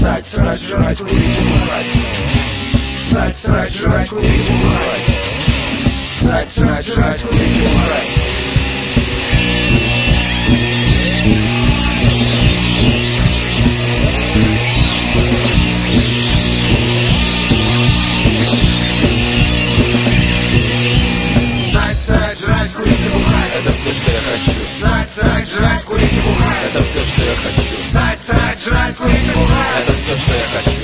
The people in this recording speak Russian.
Ссать, срать, жрать, курить и бухать. Ссать, срать, жрать, курить и бухать. Ссать, срать, жрать, курить и бухать. Это все, что я хочу. Ссать, срать, жрать, курить и бухать. Это все, что я хочу. Ссать, срать, жрать, курить и бухать. Это все, что я хочу.